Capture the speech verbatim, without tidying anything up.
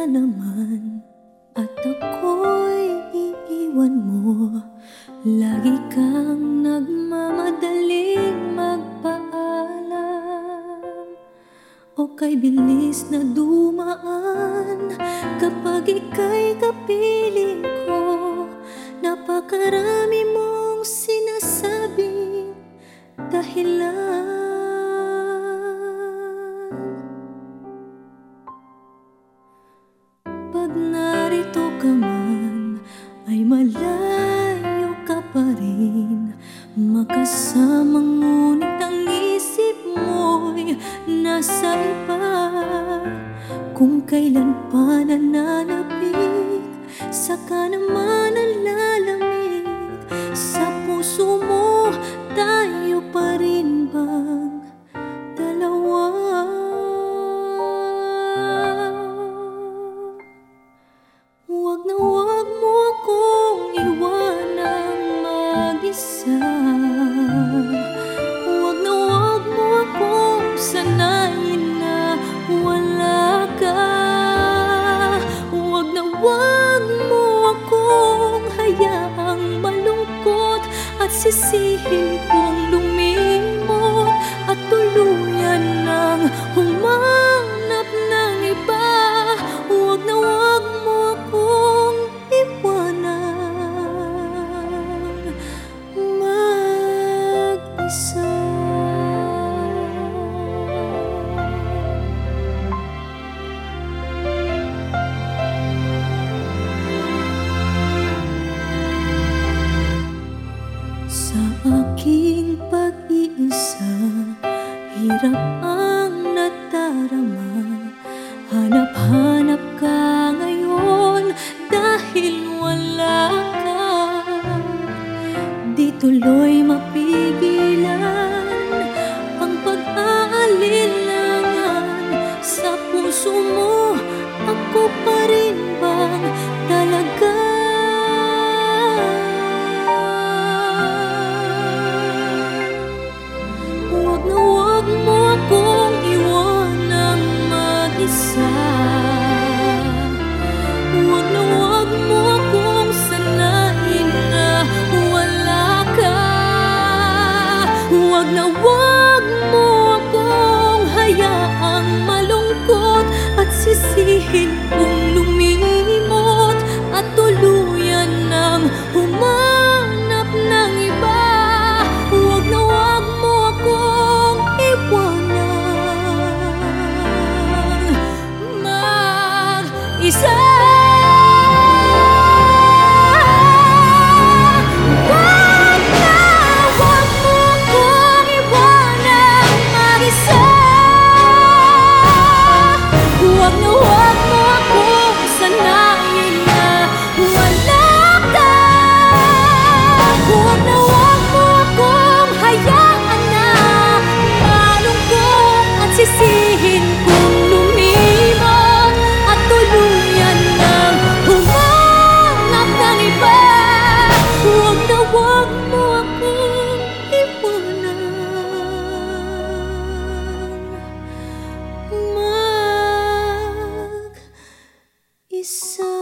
na naman at ako'y iiwan mo. Lagi kang nagmamadaling magpaalam, o kay bilis na dumaan kapag ika'y kapiling ko. Napakarami mong sinasabing dahilan. Pag narito ka man ay malayo ka pa rin makasama, ngunit ang isip mo'y nasa iba. Kung kailan pa nananapig, saka naman ang lalamig sa puso mo. Tayo pa rin bang dalawa? Huwag na huwag mo akong iwanang mag-isa. Huwag na huwag mo akong sanayin na wala ka. Huwag na huwag mo akong hayaang malungkot at sisihin kong lumimot at tuluyan ng humanap ng iba. Huwag na huwag mo akong iwanang mag-isa. Sa aking pag-iisa, hirap ang nadarama. Hanap-hanap ka ngayon dahil wala ka. Di tuloy mapigilan ang pag-aalinlangan sa puso mo. Ako pa rin bang talaga? Huwag na huwag mo akong iwanang mag-isa. Huwag na huwag mo akong sanayin na wala ka. Huwag na huwag mo akong hayaang malungkot at sisihin kong lumimot at tuluyan ng humanap ng iba. Huwag na huwag mo akong iwanang mag-isa. Huwag na huwag mo akong iwanang mag-isa. Huwag na huwag mo akong sanayin na wala ka. Huwag na huwag mo akong hayaan na malungkot at sisihin kong lumimot at tuluyan ng humanap ng iba. Huwag na huwag mo akong iwanang mag-isa.